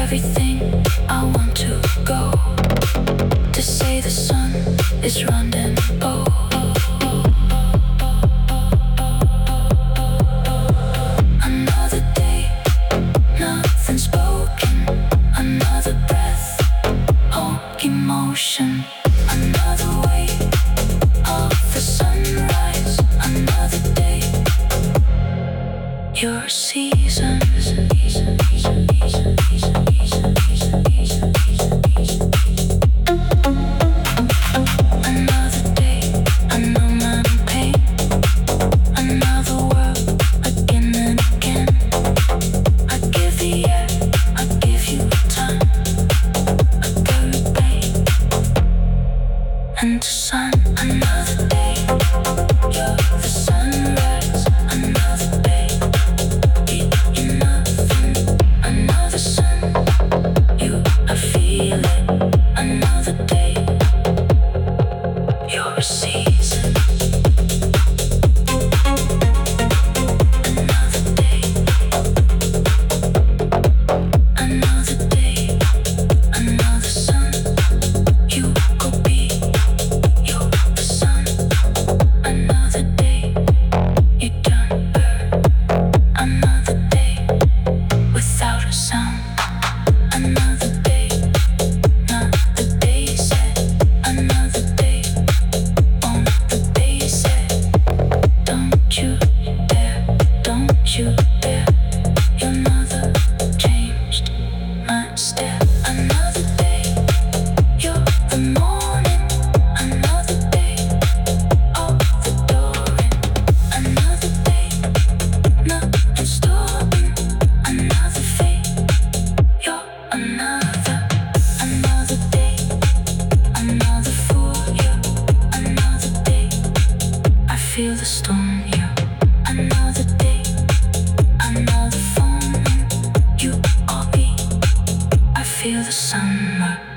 everything I want to go. To say the sun is running low. Another day, nothing spoken. Another breath, all emotion. Another wave of the sunrise. Another day, your season. Another day, I know my pain. Another world, again and again. I give the air, I give you time. A third pain and the sun. Another day, you're the sunrise. Another day, you're nothing. Another sun, I feel it. Another day, you're a season. Another day, another sun. You could be, you're the sun. Another day, you don't burn. Another day, without a sound. Another day, not the day said. Another day, on the day said. Don't you dare, don't you dare. Your mother changed my step. Another day, you're the morning. Another day, of the dawning. Another day, nothing stopping. Another fate, you're another day, another for you. Another day, I feel the storm, you. Another day, another phone, you are me. I feel the summer.